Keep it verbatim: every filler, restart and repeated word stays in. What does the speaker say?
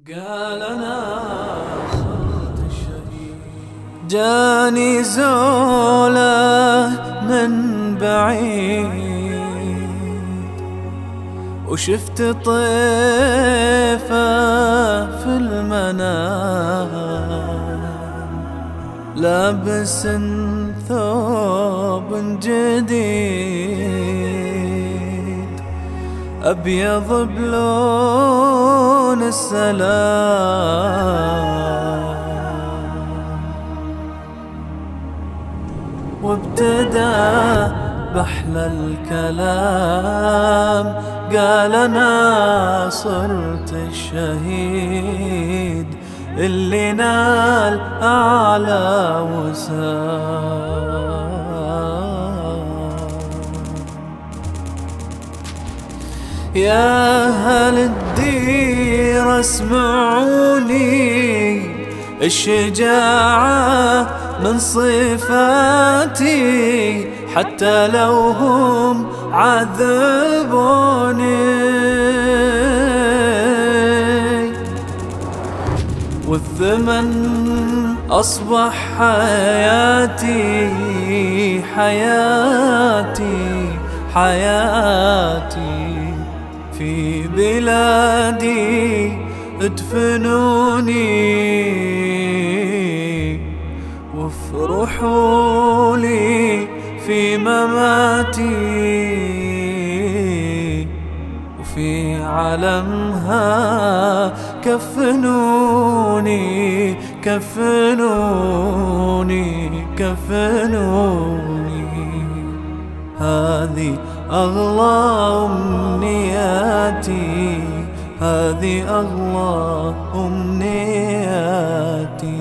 قال أنا صرت الشهيد. جاني زوله من بعيد وشفت طيفه في المنام لابس ثوب جديد أبيض بلون السلام، وابتدى بأحلى الكلام قال أنا صرت الشهيد اللي نال أعلى وسام. يا أهل الدير اسمعوني، الشجاعة من صفاتي حتى لو هم عذبوني، والثمن أصبح حياتي حياتي حياتي في بلادي ادفنوني وافرحوا لي في مماتي، وفي علمها كفنوني كفنوني كفنوني. هذه أغلى أمنياتي، هذه أغلى أمنياتي.